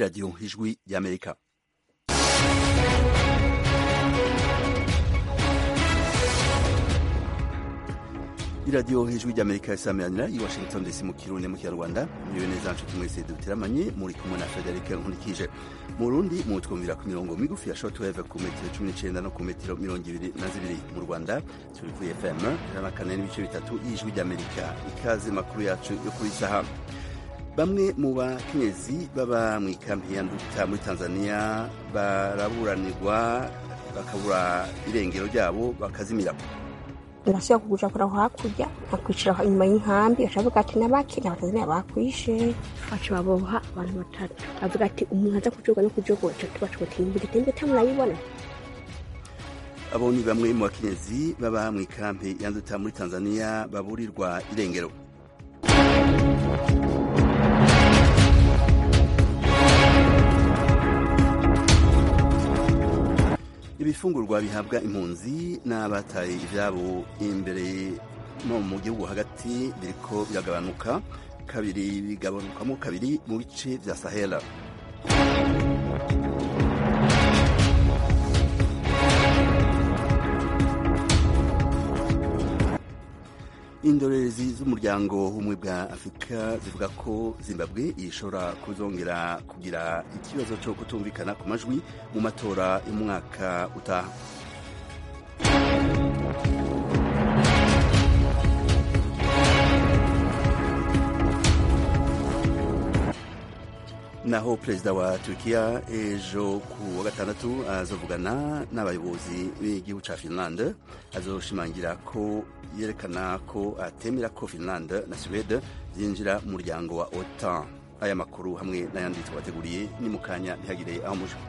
Radio Ijwi y'Amerika. Radio Ijwi y'Amerika isameranira i Washington DC mu Kirundi mu Kinyarwanda. Niwe neza nshuti mwese duteramanye muri kumwe na Frederic Nkulikije. Mu Burundi mutwumvira ku mirongo migufi ya shortwave ku metero 19 no ku metero 22 mu Rwanda turi ku FM 104.3 y'Ijwi y'Amerika. Ikaze makuru yacu yo kuri saha. Bamwe mu bakenyezi baba mu ikambi ya Nduta muri Tanzania baraburanirwa bakabura irengero ryabo bakazimira. Ndashaka kuguja kora hakurya akwicira inyuma y'inkambi ashavuga ati nabakira Abatanzania bakwishe bacu baboha abantu batatu avuga ati umuntu aza kujoga no kujoga batatu bacu tembe tamurayibona. Abo ni bamwe mu bakenyezi baba mu ikambi ya Nduta muri Tanzania baburirwa irengero. Ibifungurwa bihabwa impunzi n'abataye ivyabo imbere no mu gihugu hagati biriko biragabanuka bigabanukamo kabiri mu bice vya Sahel. Indorerezi z'umuryango w'ubumwe bwa Afurika zivuga ko Zimbabwe ishobora kuzongera kugira ikibazo cyo kutumvikana ku majwi mu matora y'umwaka utaha. Naho perezida wa Turkiya ejo ku wa gatandatu azovugana n'abayobozi b'igihugu ca Finland azoshimangira ko yerekana ko atemera ko Finland na Sweden zinjira mu muryango wa OTAN. Aya makuru hamwe n'ayandi twateguriye ni mukanya ntihagire aho muje.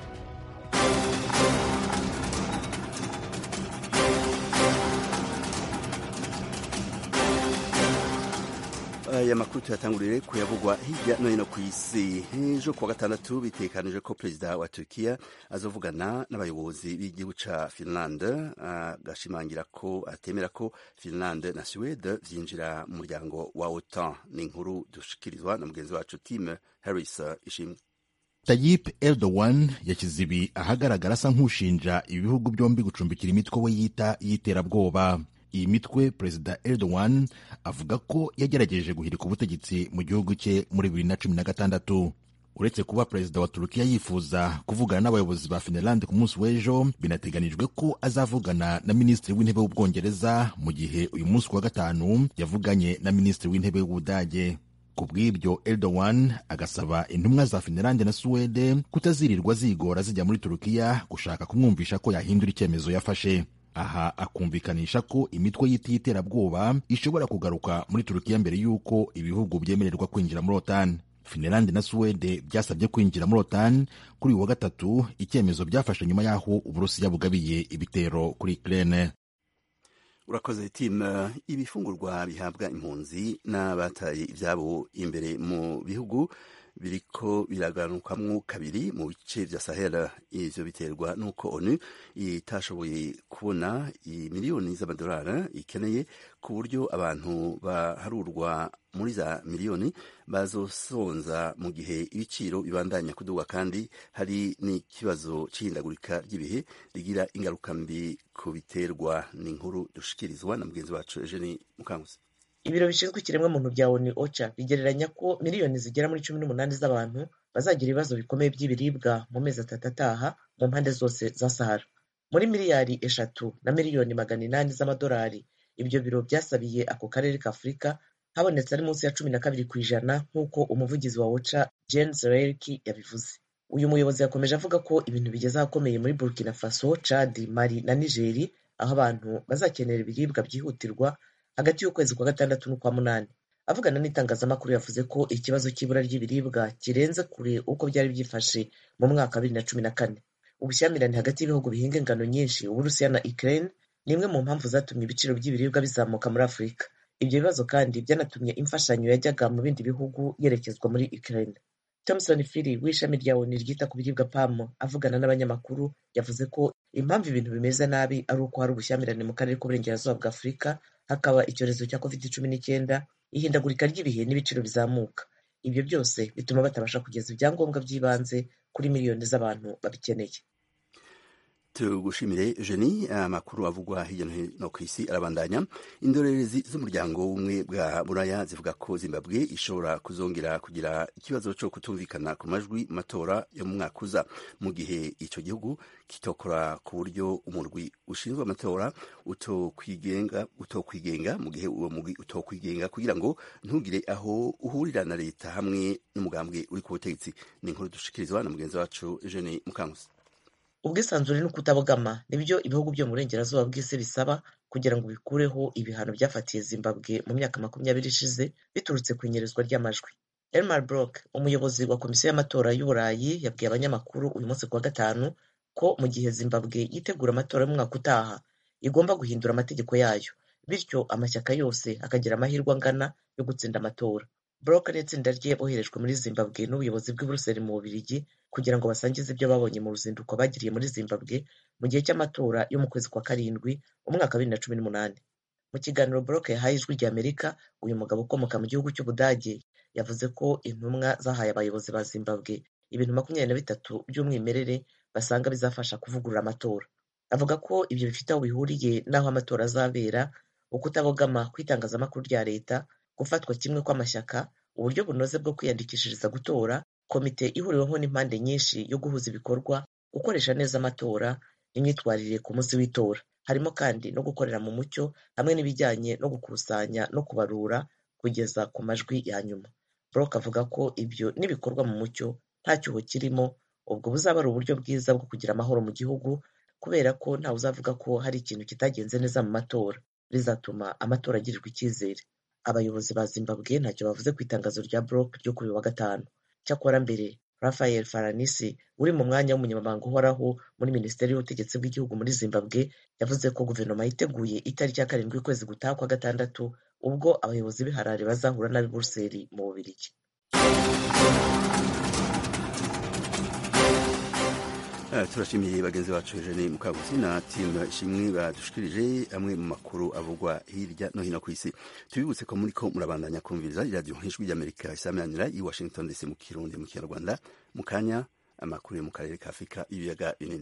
Aya makuru tuyatangurire kuyavugwa hirya no hino ku isi. Ejo ku wa gatandatu bitekanije ko perezida wa Turkiya azovugana n'abayobozi b'igihugu ca Finland agashimangira ko atemera ko Finland na Sweden vyinjira mu muryango wa OTAN. Ni inkuru dushikirizwa na mugenzi wacu Tim Harris Ishimwe. Tayyip Erdogan yashyize ibi ahagaragara asa nk'ushinja ibihugu byombi gucumbikira imitwe we yita y'iterabwoba. Iyi mitwe perezida Erdogan avuga ko yagerageje guhirika ubutegetsi mu gihugu cye muri 2016. Uretse kuba perezida wa Turukiya yifuza kuvugana n'abayobozi ba Finland ku munsi w'ejo, binateganijwe ko azavugana na minisitiri w'intebe w'Ubwongereza mu gihe uyu munsi wa gatanu yavuganye na minisitiri w'intebe w'Ubudage. Ku bw'ibyo Erdogan agasaba intumwa za Finland na Sweden kutazirirwa zigora zijya muri Turukiya gushaka kumwumvisha ko yahindura icyemezo yafashe. Aha akumvikanisha ko imitwe y'iterabwoba ishobora kugaruka muri Turukiya mbere y'uko ibihugu byemererwa kwinjira muri OTAN. Finland na Sweden byasabye kwinjira muri OTAN kuri uyu wa gatatu, icyemezo byafashe nyuma y'aho Uburusiya bugabiye ibitero kuri Ukraine. Urakoze Tim. Ibifungurwa bihabwa impunzi n'abataye ivyabo imbere mu bihugu biriko biraganukamwo kabiri mu bice vya Sahel. Ivyo biterwa nuko ONU itashoboye kubona miliyoni z'amadolari ikeneye ku buryo abantu baharurwa muri za miliyoni bazosonza mu gihe ibiciro bibandanya kuduga kandi hari n'ikibazo c'ihindagurika ry'ibihe rigira ingaruka mbi ku biterwa. Ni inkuru dushikirizwa na mugenzi wacu Eugenie Mukanguzi. Ibiro bishinzwe ikiremwamuntu bya ONU OCHA bigereranya ko miliyoni zigera muri 18 z'abantu bazagira ibibazo bikomeye by'ibiribwa mu mezi atatu ataha mu mpande zose za Sahara. Muri miliyari 3 na miliyoni 800 z'amadolari ibyo biro byasabiye ako karere ka Afurika habonetse ari munsi ya 12% nk'uko umuvugizi wa OCHA Jens Reilky yabivuze. Uyu muyobozi yakomeje avuga ko ibintu bigeze ahakomeye muri Burkina Faso, Chad, Mali na Niger aho abantu bazakenera ibiribwa byihutirwa hagati y'ukwezi kwa gatandatu n'ukwa munani. Avugana n'itangazamakuru yavuze ko ikibazo cy'ibura ry'ibiribwa kirenze kure uko byari byifashe mu mwaka wa 2014. Ubushyamirane hagati y'ibihugu bihinga ingano nyinshi, Uburusiya na Ukraine, ni imwe mu mpamvu zatumye ibiciro by'ibiribwa bizamuka muri Afurika. Ibyo bibazo kandi byanatumye imfashanyo yajyaga mu bindi bihugu yerekezwa muri Ukraine. Thomson Phiri w'ishami rya ONU ryita ku biribwa PAM avugana n'abanyamakuru yavuze ko impamvu ibintu bimeze nabi ari uko hari ubushyamirane mu karere k'uburengerazuba bwa Afurika, hakaba icyorezo cya COVID-19, ihindagurika ry'ibihe n'ibiciro bizamuka. ibyo byose bituma batabasha kugeza ibyangombwa by'ibanze kuri miliyoni z'abantu babikeneye. tugushimire Jenny. Amakuru avugwa hirya no hino ku isi arabandanya. Indorerezi z'umuryango w'ubumwe bwa buraya zivuga ko Zimbabwe ishobora kuzongera kugira ikibazo cyo kutumvikana ku majwi matora yo mu mwaka uza, mu gihe icyo gihugu kitokora ku buryo umurwi ushinzwe amatora utokwigenga mu gihe uwo murwi utokwigenga kugira ngo ntugire aho uhurira na leta hamwe n'umugambwe uri ku butegetsi. Ni inkuru dushikirizwa na mugenzi wacu Jenny Mukankusi. Ubwisanzure no kutabogama nibyo ibihugu byo mu burengerazuba bw'isi bisaba kugira ngo bikureho ibihano byafatiye Zimbabwe mu myaka 20 ishize biturutse ku inyerezwa ry'amajwi. Elmar Brok, umuyobozi wa komisiyo y'amatora y'Uburayi, yabwiye abanyamakuru uyu munsi kuwa gatanu ko mu gihe Zimbabwe yitegura amatora y'umwaka utaha igomba guhindura amategeko yayo, bityo amashyaka yose akagira amahirwe angana yo gutsinda amatora. Brok n'itsinda rye boherejwe muri Zimbabwe n'ubuyobozi bw'i Buruseli mu Bubiligi kugira ngo basangize ibyo babonye mu ruzinduko bagiriye muri Zimbabwe mu gihe cy'amatora yo mu kwezi kwa karindwi umwaka 2018. Mu kiganiro Brok yahaye Ijwi ry'Amerika, uyu mugabo ukomoka mu gihugu cy'Ubudage yavuze ko intumwa zahaye abayobozi ba Zimbabwe ibintu 23 by'umwimerere basanga bizafasha kuvugurura amatora. Avuga ko ibyo bifite aho bihuriye n'aho amatora azabera, ukutabogama kw'itangazamakuru rya leta, gufatwa kimwe kw'amashyaka, uburyo bunoze bwo kwiyandikishiriza gutora, komite ihuriweho n'impande nyinshi yo guhuza ibikorwa, gukoresha neza amatora n'imyitwarire ku munsi w'itora. Harimo kandi no gukorera mu mucyo hamwe n'ibijyanye no gukusanya no kubarura kugeza ku majwi ya nyuma. Brok avuga ko ibyo nibikorwa mu mucyo nta cyuho kirimo, ubwo buzaba ari uburyo bwiza bwo kugira amahoro mu gihugu, kubera ko ntawe uzavuga ko hari ikintu kitagenze neza mu matora, rizatuma amatora agirirwa icyizere. Abayobozi ba Zimbabwe ntacyo bavuze ku itangazo rya Brok ryo kuri wa gatanu. Cyakora mbere, Rafael Faranisi uri mu mwanya w'umunyamabanga uhoraho muri Minisiteri y'Ubutegetsi bw'igihugu muri Zimbabwe yavuze ko guverinoma yiteguye itariki ya 7 ukwezi gutaha kwa gatandatu ubwo abayobozi b'iharare bazahura n'ab'i Buruseli mu Bubiligi. Turashimiye bagenzi bacu Jenny Mukankusi na timu ishimwe badushikirije amwe mu makuru avugwa hirya no hino ku isi. Tubibutse ko muriko murabandanya kumviriza radio Ijwi ry'Amerika isamanira i Washington DC mu Kirundi mu Kinyarwanda. Mu kanya amakuru yo mu karere ka Afurika ibiyaga binini.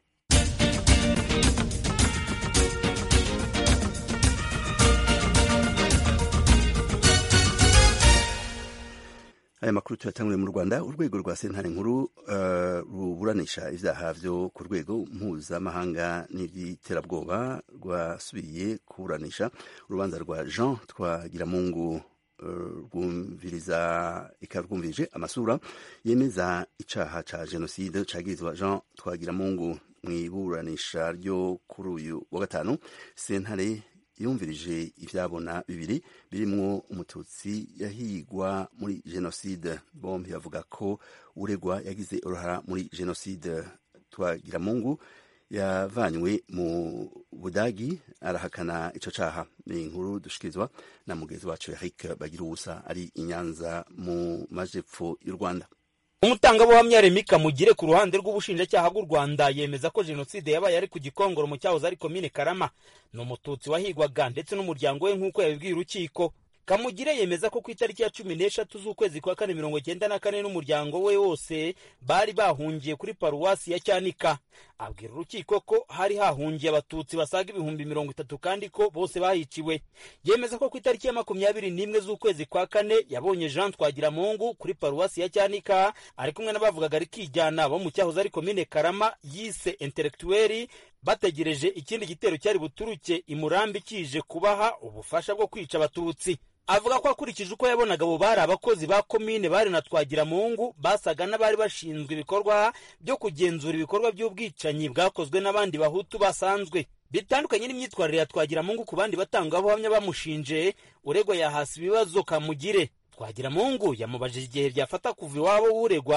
Aya makuru tuyatanguriye mu Rwanda. Urwego rwa sentare nkuru ruburanisha ivyaha vyo ku rwego mpuzamahanga n'ivy'iterabwoba rwasubiye kuburanisha urubanza rwa Jean Twagiramungu rwumvirije amasura yemeza icaha ca jenoside cagirizwa Jean Twagiramungu. Mw'iburanisha ryo kuri uyu wa gatanu, sentare yumvirije ivyabona bibiri birimwo umututsi yahigwa muri jenoside. Bombi bavuga ko uregwa yagize uruhara muri jenoside. Twagiramungu yavanywe mu Budagi arahakana ico caha. Ni inkuru dushikirizwa na mugenzi wacu Eric Bagiruwubusa ari i Nyanza mu majepfo y'u Rwanda. Umutangabuhamya Remy Kamugire ku ruhande rw'ubushinjacyaha bw'u Rwanda yemeza ko jenoside yabaye ari ku Gikongoro mu cyahoze ari komine Karama. Ni umututsi wahigwaga ndetse n'umuryango we nk'uko yabibwiye urukiko. Kamugire yemeza ko ku itariki ya 13 z'ukwezi kwa 1994 n'umuryango we wose bari bahungiye kuri paruwasi ya Cyanika. Abwira urukiko ko hari hahungiye abatutsi basaga 30,000 kandi ko bose bahiciwe. Yemeza ko ku itariki ya 21 z'ukwezi kwa 4 yabonye Jean Twagiramungu kuri paruwasi ya Cyanika ari kumwe n'abavugaga rikijyana bo mu cyahoze ari komine Karama yise intellectuel, bategereje ikindi gitero cyari buturuke i Murambi kije kubaha ubufasha bwo kwica abatutsi. Avuga ko akurikije uko yabonaga abo bari abakozi ba komine bari na Twagiramungu basaga n'abari bashinzwe ibikorwa byo kugenzura ibikorwa by'ubwicanyi bwakozwe n'abandi bahutu basanzwe. Bitandukanye n'imyitwarire ya Twagiramungu ku bandi batangabuhamya bamushinje, uregwa yahasi ibibazo Kamugire. Twagiramungu yamubajije igihe byafata kuva iwabo w'uregwa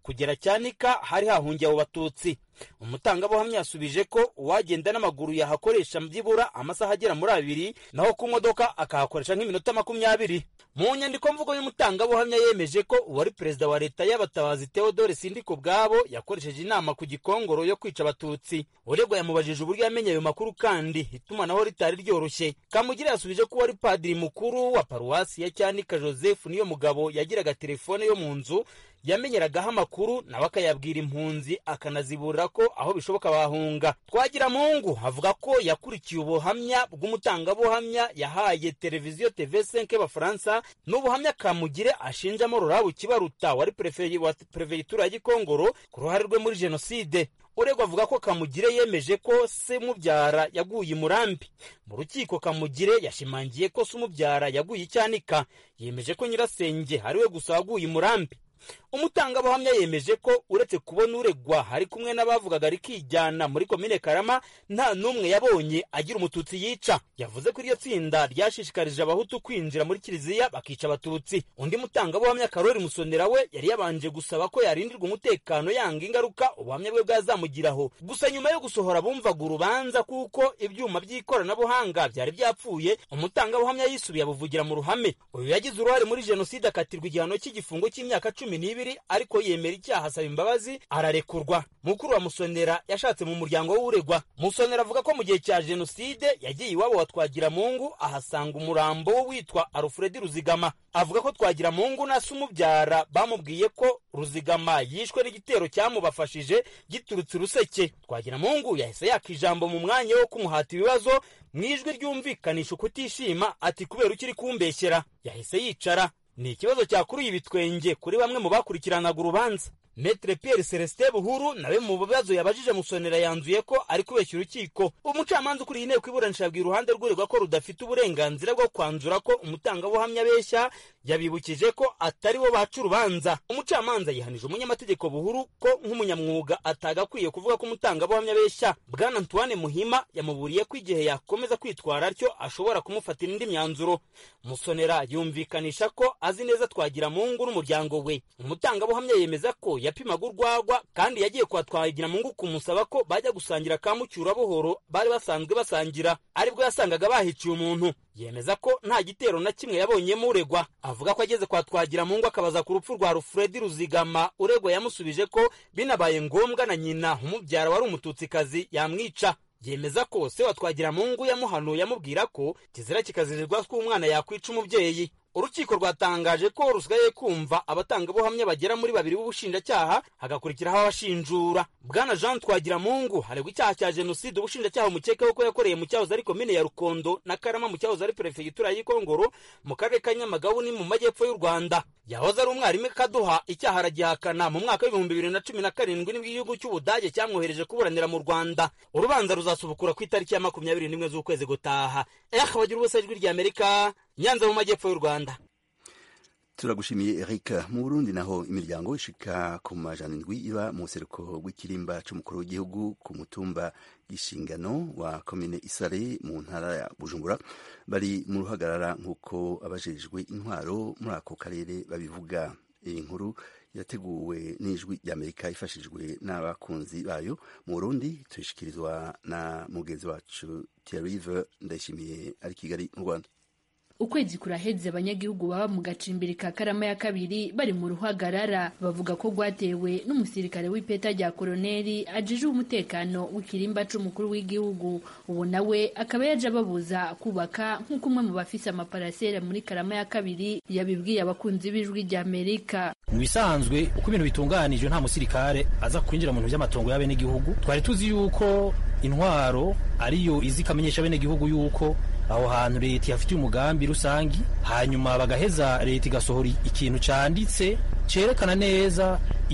kugera Cyanika hari hahungiye abo Batutsi. Umutangabuhamya yasubije ko uwagenda n'amaguru yahakoresha byibura amasaha agera muri 2 naho ku modoka akahakoresha nk'iminota 20. Mu nyandiko mvugo y'umutangabuhamya yemeje ko uwari perezida wa leta y'abatabazi Theodore Sindikubwabo yakoresheje inama ku Gikongoro yo kwica Abatutsi. Uregwa yamubajije uburyo yamenye ayo makuru kandi itumanaho ritari ryoroshye. Kamugira yasubije ko wari padiri mukuru wa paruwasi ya Cyanika Joseph niyo mugabo yagiraga telefone yo mu nzu yamenyeragaho amakuru nawe akayabwira impunzi akanaziburira ko aho bishoboka bahunga. Twagiramungu avuga ko yakurikiye ubuhamya bw'umutangabuhamya yahaye televiziyo TV5 y'Abafaransa n'ubuhamya Kamugire ashinjamo Rurabu Kibaruta wari prefegitura ya Gikongoro ku ruhare rwe muri jenoside. Uregwa avuga ko Kamugire yemeje ko se mubyara yaguye Murambi. Mu rukiko Kamugire yashimangiye ko se umubyara yaguye Cyanika, yemeje ko nyirasenge ariwe gusa waguye Murambi. Umutangabuhamya yemeje ko uretse kubona uregwa hari kumwe n'abavugaga rikijyana muri komine Karama nta numwe yabonye agira umututsi yica. Yavuze ko iryo tsinda ryashishikarije abahutu kwinjira muri kiliziya bakica Abatutsi. Undi mutangabuhamya Karori Musonera we yari yabanje gusaba ko yarindirwa umutekano yanga ingaruka ubuhamya bwe bwazamugiraho. Gusa nyuma yo gusohora bumvaga urubanza kuko ibyuma by'ikoranabuhanga byari byapfuye, umutangabuhamya yisubiye abuvugira mu ruhame. Uyu yagize uruhare muri jenoside akatirwa igihano cy'igifungo cy'imyaka 12 ariko yemera icyaha asaba imbabazi ararekurwa. Mukuru wa Musonera yashatse mu muryango w'uregwa. Musonera avuga ko mu gihe cya jenoside yagiye iwabo wa Twagiramungu ahasanga umurambo witwa Alfred Ruzigama. Avuga ko Twagiramungu na se umubyara bamubwiye ko Ruzigama yishwe n'igitero cyamubafashije giturutse Ruseke. Twagiramungu yahise yakijambo mu mwanya wo kumuhata ibibazo mwijwi ryumvikanisha kutishima ati kubera ukiri kumbeshyera. Yahise yicara. Ni ikibazo cyakuruye ibitwenge kuri bamwe mu bakurikiranaga urubanza. Maître Pierre Celestin Buhuru nawe mu bibazo yabajije Musonera yanzuye ko ari kubeshya urukiko. Umucamanza ukuriye inteko iburanisha yabwiye uruhande rw'uregwa ko rudafite uburenganzira bwo kwanzura ko umutangabuhamya abeshya, yabibukije ko atari bo baca urubanza. Umucamanza yihanije umunyamategeko Buhuru ko nk'umunyamwuga atagakwiye kuvuga ko umutangabuhamya abeshya. Bwana Antoine Muhima yamuburiye ko igihe yakomeza kwitwara atyo ashobora kumufatira indi myanzuro. Musonera yumvikanisha ko azi neza Twagiramungu n'umuryango we. Umutangabuhamya yemeza ko yapimaga urwagwa kandi yagiye kwa Twagiramungu kumusaba ko bajya gusangira Kamucyura buhoro bari basanzwe basangira, aribwo yasangaga bahiciye umuntu. Yemeza ko nta gitero na kimwe yabonyemo uregwa. Avuga ko ageze kwa Twagiramungu akabaza ku rupfu rwa Alfred Ruzigama, uregwa yamusubije ko binabaye ngombwa na nyina umubyara wari umututsikazi yamwica. Yemeza ko se wa Twagiramungu yamuhanuye amubwira ko kizira kikazirirwa ko umwana yakwica umubyeyi. Urukiko rwatangaje ko rusigaye kumva abatangabuhamya bagera muri 2 b'ubushinjacyaha hagakurikiraho abashinjura. Bwana Jean Twagiramungu haregwa icyaha cya jenoside ubushinjacyaha umukekaho ko yakoreye mu cyahoze ari komine ya Rukondo na Karama mu cyahoze ari prefegitura ya Gikongoro mu karere ka Nyamagabe ni mu majyepfo y'u Rwanda. Yahoze ari umwarimu Kaduha icyaha aragihakana. Mu mwaka wa 2017 nibwo igihugu cy'Ubudage cyamwohereje kuburanira mu Rwanda. Urubanza ruzasubukura ku itariki ya 21 z'ukwezi gutaha. Bagira ubuse ijwi rya Amerika Nyanza mu majyepfo y'u Rwanda. Turagushimiye Eric. Mu Burundi naho imiryango ishika ku majana 7 iba mu seruko rw'ikirimba c'umukuru w'igihugu ku mutumba Gishingano wa komine Isare mu ntara ya Bujumbura bari mu ruhagarara nk'uko abajejwe intwaro muri ako karere babivuga. Iyi nkuru yateguwe n'ijwi ry'Amerika ifashijwe n'abakunzi bayo mu Burundi, tuyishikirizwa na mugenzi wacu Thierry Ndayishimiye ari Kigali mu Rwanda. Ukwezi kuraheze abanyagihugu baba mu gacimbiri ka Karama ya kabiri bari mu ruhagarara, bavuga ko rwatewe n'umusirikare w'ipeta rya koloneli ajije umutekano w'ikirimba c'umukuru w'igihugu. Ubu nawe akaba yaje ababuza kubaka nk'uko umwe mu bafise amaparasera muri Karama ya kabiri yabibwiye abakunzi b'ijwi rya Amerika. Mu bisanzwe uko ibintu bitunganijwe nta musirikare aza kwinjira mu bintu by'amatongo y'abene gihugu. Twari tuzi yuko intwaro ariyo izi kamenyesha bene gihugu yuko aho hantu leta yafitiye umugambi rusangi, hanyuma bagaheza leta igasohora ikintu canditse cerekana neza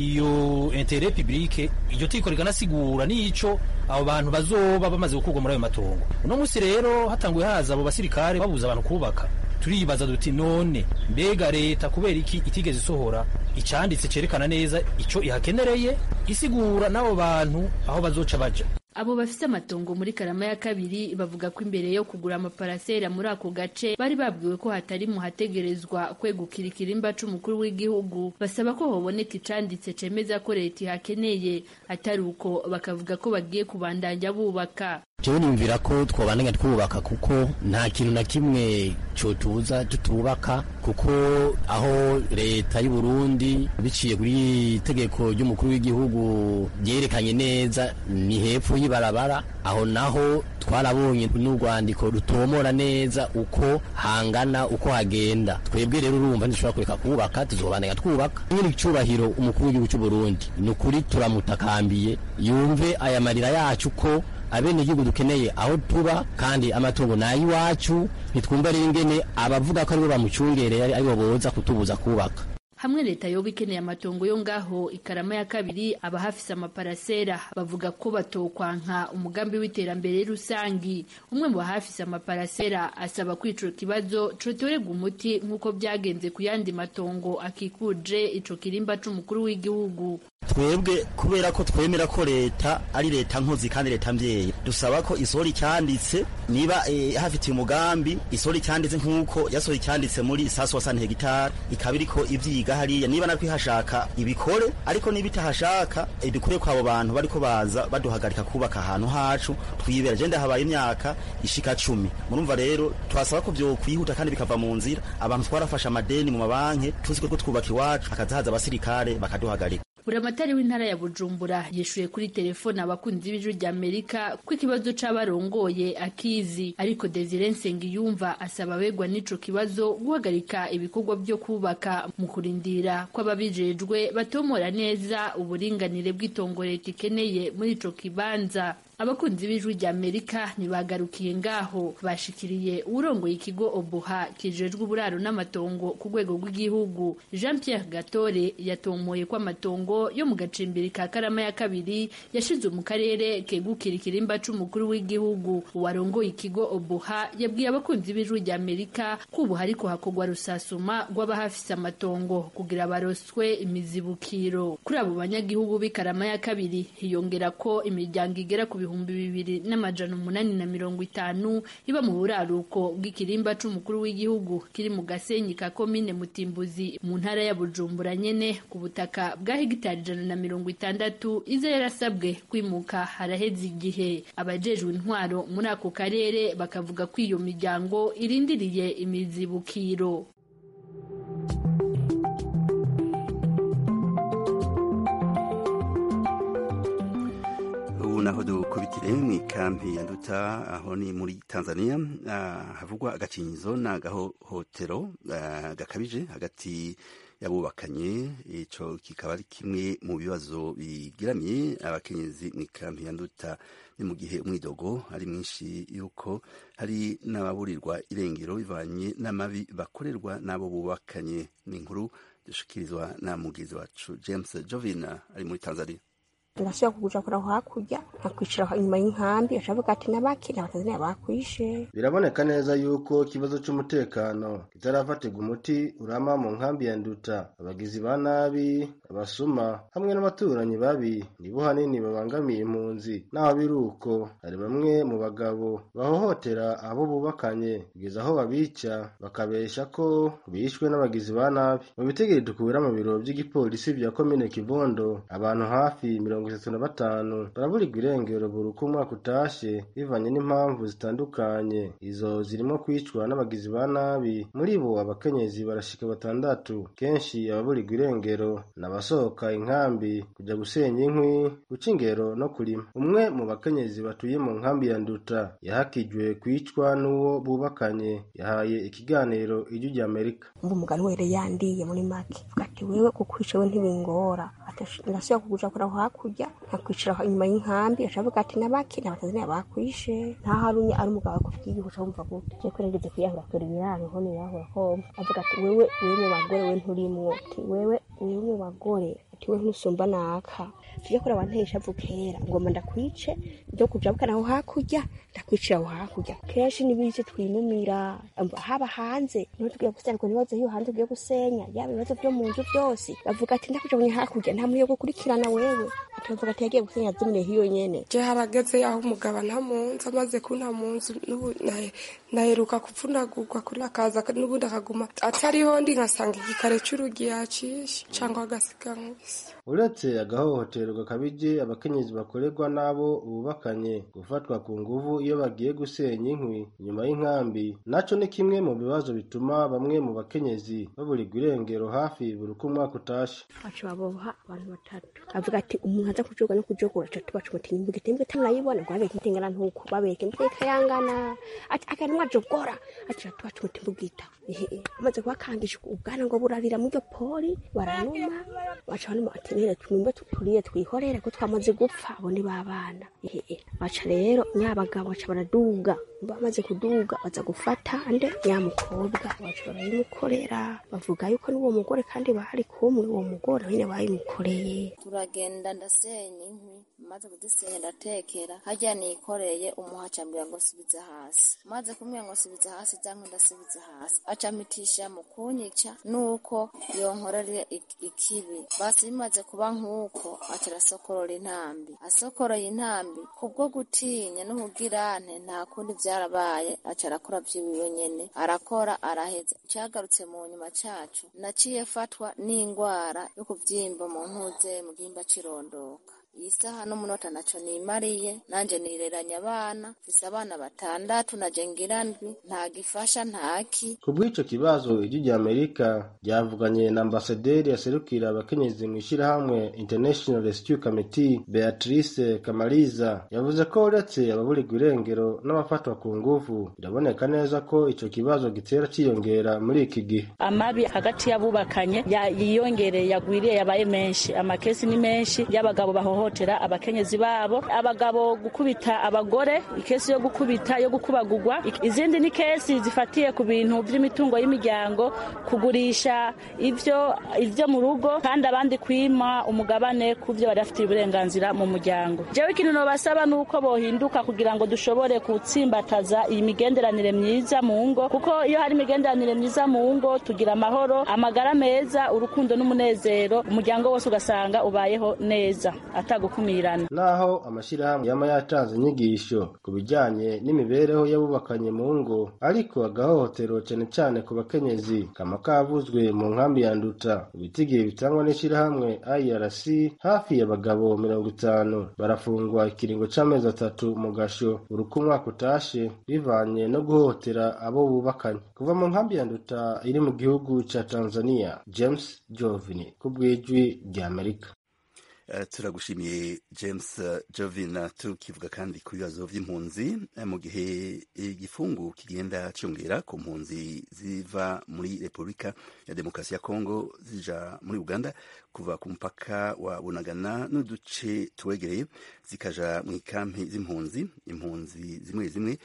iyo intérêt public. Iryo tiko riganasigura n'ico abo bantu bazoba bamaze gukurwa muri ayo matongo. Uno musi rero hatanguye haza abo basirikare babuza abantu kubaka. Turibaza duti none mbega leta kubera iki itigeze isohora icanditse cerekana neza ico ihakenereye, isigura n'abo bantu aho bazoca baja. Abo bafise amatongo muri Karama ya kabiri bavuga ko imbere yo kugura amaparasera muri ako gace bari babwiwe ko hatari mu hategerezwa kwegukira ikirimba c'umukuru w'igihugu. Basaba ko hoboneka icanditse cemeza ko leta ihakeneye, atari uko bakavuga ko bagiye kubandanya bubaka. Jewe nimvira ko twobandanya twubaka kuko nta kintu na kimwe cotuza tutubaka, kuko aho leta y'u Burundi biciye kuri itegeko ry'umukuru w'igihugu ryerekanye neza ni hepfo y'ibarabara, aho naho twarabonye n'urwandiko rutomora neza uko hangana uko hagenda. Twebwe rero urumva ntishobora kureka kubaka, tuzobandanya twubaka. Nyine icubahiro umukuru w'igihugu cy'u Burundi ni ukuri turamutakambiye yumve aya marira yacu ko abene igihugu dukeneye aho tuba, kandi amatungo nayo iwacu. Nitwumva rero ingene abavuga ko aribo bamucungereye aribo boza kutubuza kubaka. Hamwe leta yoba ikeneye amatongo yo ngaho Ikarama ya kabiri, abahafise amaparasera bavuga ko batokwanka umugambi w'iterambere rusangi. Umwe mu bahafise amaparasera asaba kw'ico kibazo cotorerwa umuti nk'uko byagenze ku yandi matongo akikuje ico kirimba c'umukuru w'igihugu. Twebwe kubera ko twemera ko leta ari leta nkozi kandi leta mvyeyi, dusaba ko isori cyanditse niba hafitiye umugambi, isori cyanditse nk'uko yasori cyanditse muri saso wa hegitari, ikabiriko ivyiga hariya niba natwe hashaka ibikore, ariko niba itahashaka dukure kwa abo bantu bariko baza baduhagarika kubaka ahantu hacu twibera. Je ndahabaye imyaka ishika 10. Murumva rero twasaba ko byo kwihuta kandi bikava mu nzira. Abantu twarafasha amadeni mu mabanki tuzi ko twubaka iwacu, akazahaza abasirikare bakaduhagarika. Buramatari w'intara ya Bujumbura yishuye kuri telefone abakunzi b'ijwi rya Amerika ko ikibazo c'abarongoye akizi, ariko Desire Nsengiyumva asaba abegwa n'ico kibazo guhagarika ibikorwa byo kubaka mu kurindira ko ababijejwe batomora neza uburinganire bw'itongo leta ikeneye muri ico kibanza. Abakunzi b'ijwi rya Amerika ntibagarukiye ngaho, bashikiriye urongoye ikigo Obuha kijejwe uburaro n'amatongo ku rwego rw'igihugu. Jean Pierre Gatore yatomoye ko amatongo yo mu gacimbiri ka Karama ya kabiri yashizwe mu karere kegukira ikirimba c'umukuru w'igihugu. Uwarongoye ikigo Obuha yabwiye abakunzi b'ijwi rya Amerika ko ubu hariko hakogwa rusasuma rw'abahafise amatongo kugira baroswe imizibukiro. Kuri abo banyagihugu b'Ikarama ya kabiri hiyongera ko imiryango igera ku 2850 iba mu buraruko bw'ikirimba c'umukuru w'igihugu kiri mu Gasenyi ka komine Mutimbuzi mu ntara ya Bujumbura nyene, ku butaka bwa hegitari 160 izo yarasabwe kwimuka haraheze igihe. Abajejwe intwaro muri ako karere bakavuga ko iyo miryango irindiriye imizibukiro. naho dukubitire mw'ikampi ya Nduta aho ni muri Tanzania, havugwa agacinyizo n'agahohotero gakabije hagati yabubakanye. Ico kikaba ari kimwe mu bibazo bigiramiye abakenyezi mw'ikampi ya Nduta, ni mu gihe umwidogo ari mwinshi yuko hari n'ababurirwa irengero bivanye n'amabi bakorerwa n'abo bubakanye. Ni inkuru dushikirizwa na mugizi wacu James Jovina ari muri Tanzania. Ndashaka kuguja kora hakurya akwicira inyuma y'inkambi, ashavuga ati nabakira Abatanzania bakwishe. Biraboneka neza yuko ikibazo cy'umutekano kitarafatirwa umuti urama mu nkambi ya Nduta. Abagizi ba nabi, abasuma hamwe n'abaturanyi babi nibo hanini babangamiye impunzi. Naho biruko hari bamwe mu bagabo bahohotera abo bubakanye kugeza aho babica bakabesha ko bishwe n'abagizi ba nabi. Mu bitegere dukubira mu biro by'igipolisi bya komine Kibondo, abantu hafi 35 baraburirwa irengero buri uko umwaka utashe bivanye n'impamvu zitandukanye. Izo zirimo kwicwa n'abagizi ba nabi, muri bo abakenyezi barashika 6. Kenshi ababurirwa irengero n'abasohoka inkambi kujya gusenya inkwi, guca ingero no kurima. Umwe mu bakenyezi batuye mu nkambi ya Nduta yahakijwe kwicwa n'uwo bubakanye yahaye ikiganiro ijwi rya Amerika. Umugani were yandiye muri make ati wewe kukwica we ntibingora, ndashaka kuguja kora hakurya akwicira inyuma y'inkambi, ashavuga ati nabakira Abatanzania bakwishe. Nta harunya ari umugabo akubwiye uca wumva gute? Je kwerengeze kuyahura kuri biraro ho ni yaho ko avuga ati wewe mu bagore we nturimwo, ati wewe mu bagore ati we ntusumba naka. tujye kuri abantesha vukera ngoma ndakwice byo kujabukana aho hakurya ndakwicira aho hakurya kenshi nibice twinumira haba hanze no tugiye gusenga nibaze hiyo hanze ugiye gusenya yaba ibibazo byo mu nzu byose bavuga ati ndakujabunye hakurya nta muri yo gukurikirana wewe atavuga ati yagiye gusenya zimwe hiyo nyene je harageze yaho umugabo nta munsi amaze kunta munsi naheruka kupfunagurwa kuri akaza n'ubundi akaguma atariho ndi nkasanga igikare cy'urugi yacishe cyangwa agasiga nk'isi. Uretse agahohoterwa gakabije abakenyezi bakorerwa n'abo bubakanye gufatwa ku nguvu iyo bagiye gusenya inkwi nyuma y'inkambi naco ni kimwe mu bibazo bituma bamwe mu bakenyezi baburirwa irengero hafi buri uko umwaka utashe. Bacu baboha abantu batatu avuga ati umuntu aza kujoga no kujogora atatu bacu mutinyi mbugitembwe tamurayibona ngo abeke mutingana ntuko babeke mbeke yangana ati akanwa jogora ati atatu bacu mutimbugita amaze kubakangisha ubwana ngo burarira mu poli baranuma baca hano ati nere tumwe turiye twihorera ko twamaze gupfa abo ni babana baca rero nyabagabo baca baraduga bamaze kuduga baza gufata ande nyamukobwa baca barayimukorera bavuga yuko n'uwo mugore kandi bari kumwe uwo mugore nyine bayimukoreye. Turagenda ndasenya inkwi maze kudisenya ndatekera hajya nikoreye umuhacambira ngo subiza hasi maze kumwe ngo subiza hasi cyangwa ndasubiza hasi acamitisha mu kunyica nuko yonkorere ikibi basi bimaze kuba nkuko atarasokorora intambi asokoroye intambi kubwo gutinya n'umugirane nta kundi byarabaye acarakora by'ibiwe nyene arakora araheza cyagarutse mu nyuma cacu naciye fatwa n'ingwara yo kuvyimba mu ntuze mu gihimba cirondoka isaha n'umunota naco nimariye nanje nireranya abana fise abana 6 naje ngira ndwi nta gifasha ntaki. Kubw'ico kibazo ijwi rya Amerika ryavuganye na ambasaderi yaserukira abakenyezi mu ishirahamwe International Rescue Committee Beatrice Kamaliza yavuze ko uretse ababurirwa irengero n'abafatwa ku nguvu biraboneka neza ko ico kibazo gitera ciyongera muri iki gihe. Amabi hagati y'abubakanye yiyongereye yagwiriye yabaye menshi amakesi ni menshi y'abagabo bahohotera abakenyezi babo abagabo gukubita abagore ikesi yo gukubita yo gukubagurwa izindi ni kesi zifatiye ku bintu by'imitungo y'imiryango kugurisha ivyo mu rugo kandi abandi kwima umugabane kuvyo bari bafite uburenganzira mu muryango. Jewe ikintu no basaba nuko bohinduka kugira ngo dushobore kutsimbataza iyi migenderanire myiza mu ngo kuko iyo hari imigenderanire myiza mu ngo tugira amahoro amagara meza urukundo n'umunezero umuryango wose ugasanga ubayeho neza atagukumirana. Naho amashirahamwe yama yatanze inyigisho ku bijanye n'imibereho y'abubakanye mu ngo ariko agahohotero cyane cyane ku bakenyezi kama kavuzwe mu nkambi ya Nduta ibitigiri bitangwa n'ishirahamwe IRC hafi y'abagabo 50 barafungwa ikiringo c'amezi 3 mu gasho uruko umwaka utashe bivanye no guhohotera abo bubakanye. Kuva mu nkambi ya Nduta iri mu gihugu ca Tanzania, James Jovini kubw'ijwi rya Amerika. Turagushimiye James Jovina. Tukivuga kandi ku bibazo vy'impunzi mu gihe igifungu kigenda cyongera ku mpunzi ziva muri Republika ya Demokarasi ya Kongo zija muri Uganda kuva ku mpaka wa Bunagana n'uduce twegereye zikaja mu ikampi z'impunzi. Impunzi zimwe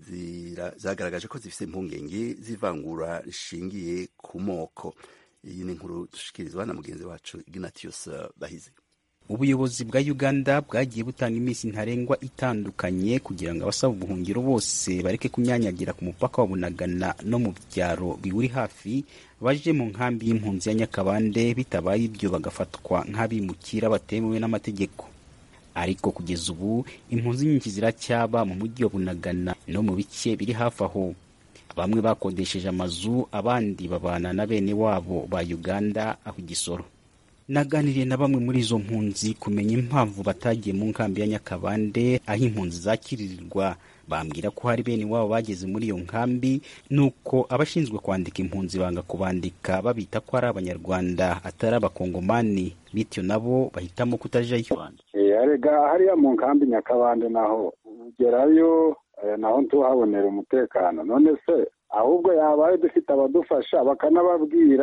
zagaragaje ko zifise impungenge zivangura rishingiye ku moko. Iyi ni inkuru dushikirizwa na mugenzi wacu Ignatius Bahizi. Ubuyobozi bwa Uganda bwagiye butanga iminsi ntarengwa itandukanye kugira ngo abasaba ubuhungiro bose bareke kunyanyagira ku mupaka wa Bunagana no mu byaro biwuri hafi baje mu nkambi y'impunzi ya Nyakabande bitabaye ibyo bagafatwa nk'abimukira batemewe n'amategeko. Ariko kugeza ubu impunzi nyinshi ziracyaba mu mujyi wa Bunagana no mu bice biri hafi aho. Bamwe bakodesheje amazu abandi babana na bene wabo ba Uganda aho Gisoro. Naganiriye na bamwe muri izo mpunzi kumenya impamvu batagiye mu nkambi ya Nyakabande aho impunzi zakiririrwa. Bambwira ko hari bene wabo bageze muri iyo nkambi nuko abashinzwe kwandika impunzi banga kubandika babita ko ari abanyarwanda atari abakongomani bityo nabo bahitamo kutajayo. Arega hariya mu nkambi Nyakabande naho ugerayo naho ntuhabonera umutekano none se ahubwo yabaye dufite abadufasha bakanababwira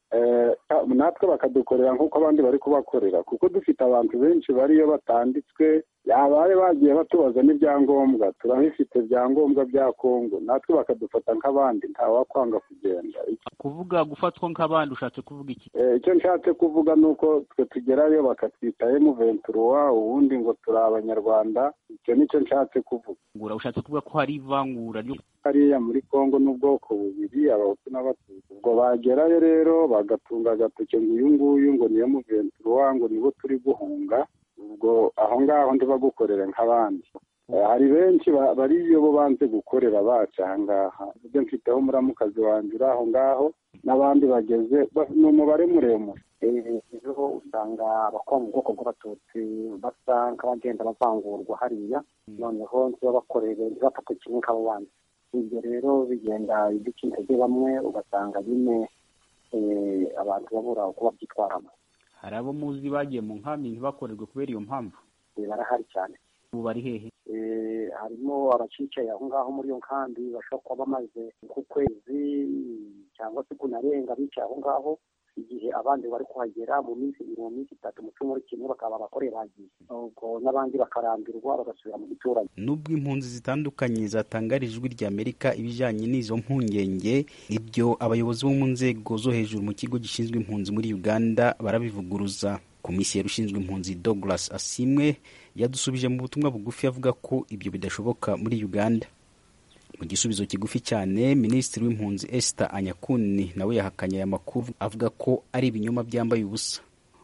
natwe bakadukorera nk'uko abandi bari kubakorera, kuko dufite abantu benshi bariyo batanditswe, yabaye bagiye batubaza n'ibyangombwa, turabifite ibyangombwa bya Kongo, natwe bakadufata nk'abandi, ntawakwanga kugenda. Kuvuga gufatwa nk'abandi ushatse kuvuga iki? Icyo nshatse kuvuga ni uko twe tugerayo bakatwita M23, ubundi ngo turi Abanyarwanda, icyo nicyo nshatse kuvuga. Ushatse kuvuga ko hari ivangura hariya muri Kongo n'ubwoko bubiri, Abahutu n'Abatutsi. Ubwo bagerayo rero bagatunga agatoke ngo uyu nguyu ngo niyo M23, ngo nibo turi guhunga, ubwo aho ngaho ndibagukorera nk'abandi. Hari benshi bariyo bo banze gukorera baca aha ngaha, ibyo mfiteho muramukazi wanjye uri aho ngaho, n'abandi bageze ni umubare muremure. Ejo usanga abakora mu bwoko bw'Abatutsi basa nk'abagenda bavangurwa hariya, noneho ntibabakorere ntibafate kimwe nk'abo bandi. Ibyo rero bigenda igice intege bamwe, ugasanga nyine abantu babura uko babyitwaramo. Hari abo muzi bagiye mu nkambi ntibakorerwe kubera iyo mpamvu? Barahari cyane. Ubu bari hehe? Harimo abacicaye aho ngaho muri iyo nkambi bashobora kuba bamaze nk'ukwezi cyangwa se kunarenga bicaye aho ngaho, igihe abandi bari kuhagera mu minsi 3 mu cyumweru kimwe bakaba bakoreye bagiye, ubwo n'abandi bakarambirwa bagasubira mu giturage. Nubwo impunzi zitandukanye zatangarije Ijwi ry'Amerika ibijyanye n'izo mpungenge, ibyo abayobozi bo mu nzego zo hejuru mu kigo gishinzwe impunzi muri Uganda barabivuguruza. Komiseri ushinzwe impunzi Douglas Asimwe yadusubije mu butumwa bugufi avuga ko ibyo bidashoboka muri Uganda. Mu gisubizo kigufi cyane, Minisitiri w'Impunzi Esther Anyakuni nawe yahakanye aya makuru avuga ko ari ibinyoma byambaye ubusa.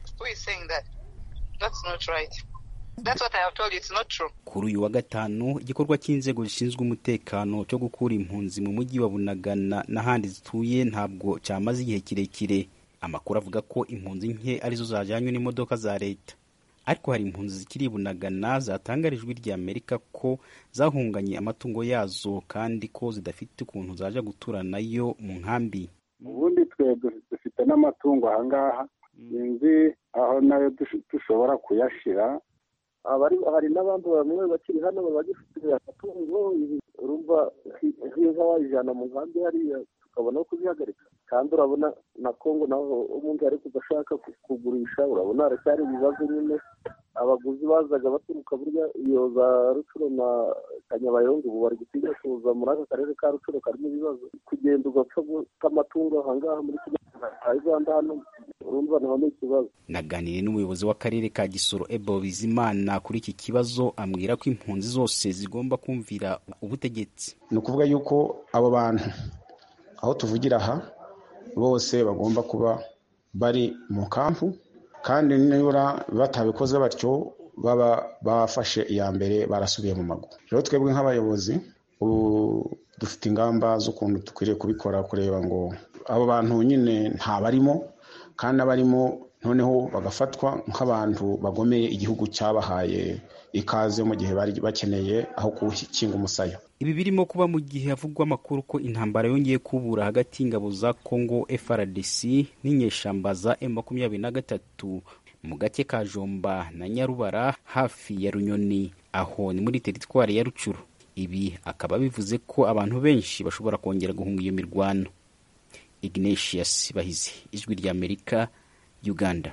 Kuri uyu wa gatanu, igikorwa cy'inzego zishinzwe umutekano cyo gukura impunzi mu mujyi wa Bunagana n'ahandi zituye ntabwo cyamaze igihe kirekire. Amakuru avuga ko impunzi nke arizo zajyanywe n'imodoka za leta, ariko hari impunzi zikiri Bunagana zatangarijwe ry'Amerika ko zahunganye amatungo yazo kandi ko zidafite ukuntu zaje gutura nayo mu nkambi. Ubundi twe dufite n'amatungo aha ngaha, inzi aho nayo dushobora kuyashira. Hari n'abandi bamwe bakiri hano bagifite amatungo, urumva nk'inka wayijyana mu nkambi hariya tukabona ko kuzihagarika, kandi urabona na Kongo naho umuntu ari kugashaka kugurisha, urabona haracyari ibibazo nyine. Abaguzi bazaga baturuka burya iyo za Rucuro na Kanyabayonga, ubu bari gutinya kuza muri aka karere ka Rucuro karimo ibibazo, kugenda ugapfa k'amatungo aha ngaha muri Uganda hano, urumva naho ni ikibazo. Naganiriye n'umuyobozi w'akarere ka Gisoro Ebo Bizimana kuri iki kibazo, ambwira ko impunzi zose zigomba kumvira ubutegetsi. Ni ukuvuga yuko abo bantu aho tuvugira aha bose bagomba kuba bari mu kampu, kandi nibura batabikoze batyo baba bafashe iya mbere barasubiye mu mago. Rero twebwe nk'abayobozi ubu dufite ingamba z'ukuntu dukwiriye kubikora, kureba ngo abo bantu nyine nta barimo, kandi abarimo noneho bagafatwa nk'abantu bagomeye igihugu cyabahaye ikaze mu gihe bari bakeneye aho gukinga umusaya. Ibi birimo kuba mu gihe havugwa amakuru ko intambara yongeye kubura hagati y'ingabo za Congo FARDC n'inyeshamba za M23 mu gace ka Jomba na Nyarubara hafi ya Runyoni, aho ni muri teritwari ya Rucuru. Ibi akaba bivuze ko abantu benshi bashobora kongera guhunga iyo mirwano. Ignatius Bahizi, Ijwi ry'Amerika, Uganda.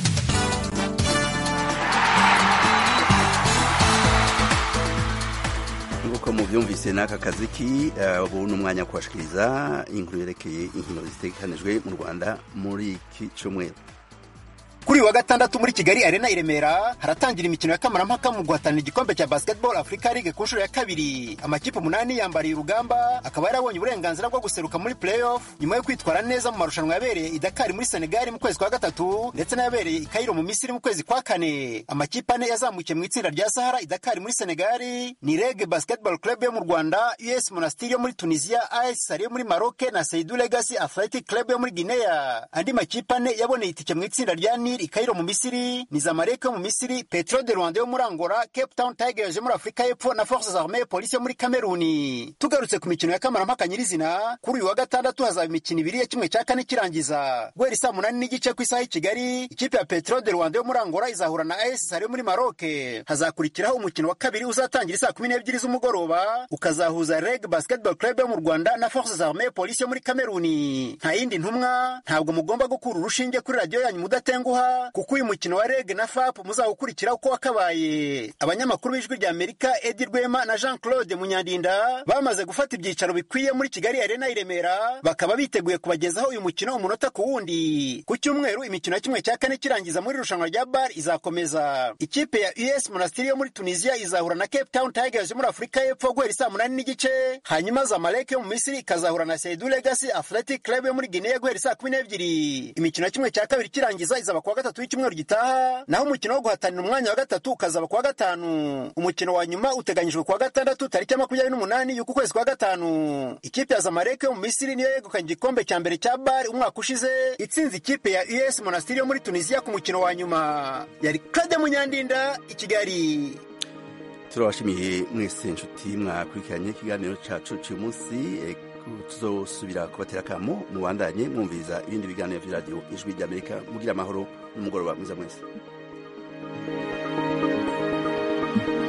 Nguko mubyumvise n'aka kaziki, ubu ni umwanya kubashikiriza inkuru yerekeye inkino zitegekanijwe mu Rwanda muri iki cyumweru. Kuri wa gatandatu muri Kigali Arena i Remera haratangira imikino ya kamarampaka mu guhatanira igikombe cya Basketball Africa League ku nshuro ya kabiri. Amakipe 8 yambariye urugamba akaba yarabonye uburenganzira bwo guseruka muri playoff nyuma yo kwitwara neza mu marushanwa yabereye i Dakar muri Senegal mu kwezi kwa gatatu ndetse n'ayabereye i Cairo mu Misiri mu kwezi kwa kane. Amakipe 4 yazamukiye mu itsinda rya Sahara i Dakar muri Senegal ni Reg Basketball Club yo mu Rwanda, US Monastir yo muri Tunisia, AS Sali yo muri Maroc na Seydou Legacy Athletic Club yo muri Guinea. Andi makipe 4 yaboneye itike mu itsinda rya Nil Al-Ahli i Cairo mu Misiri, ni Zamalek yo mu Misiri, Petro de Rwanda yo muri Angola, Cape Town Tigers yo muri Afurika y'Epfo na Forces Armées Police yo muri Kameruni. Tugarutse ku mikino ya kamarampaka nyirizina, kuri uyu wa gatandatu hazaba imikino ibiri ya kimwe cya kane kirangiza. Guhera saa 8:30 ku isaha i Kigali, ikipe ya Petro de Rwanda yo muri Angola izahura na AS Sahel yo muri Maroc. Hazakurikiraho umukino wa kabiri uzatangira saa 12 z'umugoroba, ukazahuza Reg Basketball Club yo mu Rwanda na Forces Armées Police yo muri Kameruni. Nta yindi ntumwa, ntabwo mugomba gukura urushinge kuri radio yanyu mudatenguha, kuko uyu mukino wa Reg na FAP muzawukurikira uko wakabaye. Abanyamakuru b'Ijwi rya Amerika Edi Rwema na Jean-Claude Munyandinda bamaze gufata ibyicaro bikwiye muri Kigali Arena i Remera, bakaba biteguye kubagezaho uyu mukino umunota ku wundi. Ku cyumweru imikino ya kimwe cya kane kirangiza muri rushanwa rya BAR izakomeza. Ikipe ya US Monastir yo muri Tunisia izahura na Cape Town Tigers yo muri Afurika y'Epfo guhera saa 8:30. Hanyuma Zamalek yo mu Misiri ikazahura na Seydou Legacy Athletic Club yo muri Guinea guhera saa 12. Imikino ya kimwe cya kabiri kirangiza izaba kuwa gatatu w'icyumweru gitaha, naho umukino wo guhatanira umwanya wa gatatu ukazaba kuwa gatanu. Umukino wa nyuma uteganyijwe kuwa gatandatu tariki 28 y'uku kwezi kwa gatanu. Ikipe ya Zamalek yo mu Misiri niyo yegukanye igikombe cya mbere cya BAR umwaka ushize, itsinze ikipe ya US Monastir yo muri Tunisia ku mukino wa nyuma. Yari Claude Munyandinda i Kigali. Turabashimiye mwese inshuti mwakurikiranye ikiganiro cacu cy'uyu munsi. Tuzosubira kubatera kamo mubandanye mwumviriza ibindi biganiro vya radio Ijwi rya Amerika. Mugira amahoro n'umugoroba mwiza mwese.